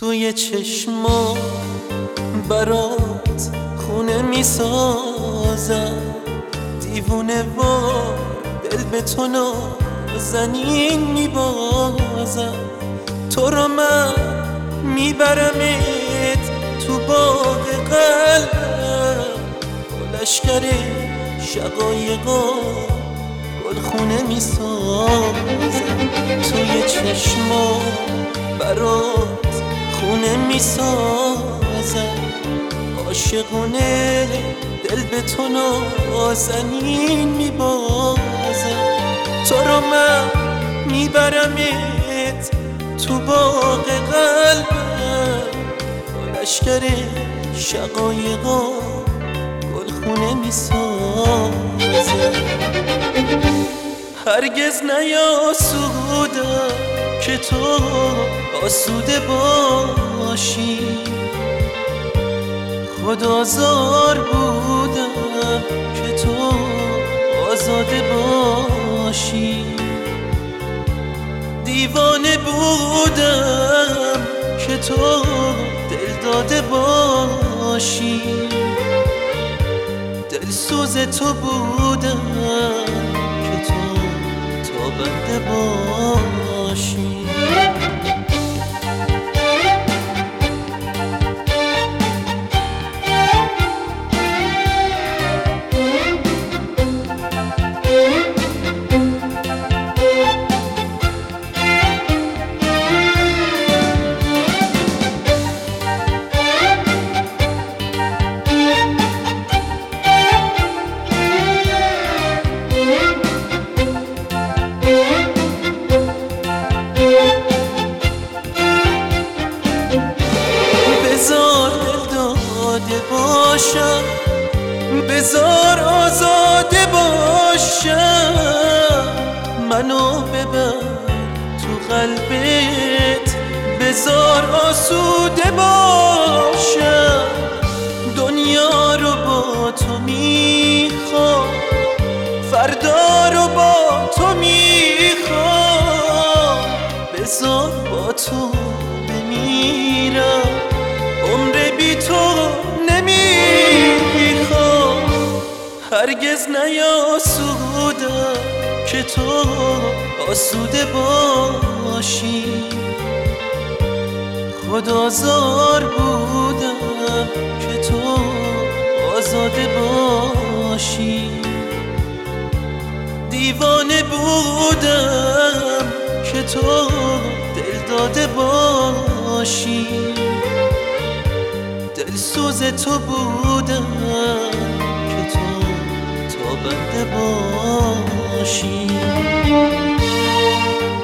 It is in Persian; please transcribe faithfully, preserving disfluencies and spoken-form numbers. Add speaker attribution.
Speaker 1: توی چشما برات خونه میسازم، دیوونه وار دل به تو نازنین میبازم. تو رو من میبرمت تو باغ قلبم، با لشکر شقایقا گلخونه میسازم. توی چشما برات خونه میسازم، عاشقونه دل به تو نازنین میبازم. تو رو من میبرمت تو باغ قلبم، با لشکر شقایقا گلخونه میسازم. هرگز نیاسودم که تو آسوده باشی، خودآزار بودم که تو آزاده باشی. دیوانه بودم که تو دل داده باشی، دلسوز تو بودم که تو تابنده باشی. باشم، بذار آزاده باشم، منو ببر تو قلبت، بذار آسوده باشم. دنیا رو با تو میخوام، فردا رو با تو میخوام، بذار با تو بمیرم، عمر بی تو نمیخوام. هرگز نیاسودم که تو آسوده باشی، خودآزار بودم که تو آزاده باشی. دیوانه بودم که تو دل داده باشی، دلسوز تو بودم که تو تابنده باشی.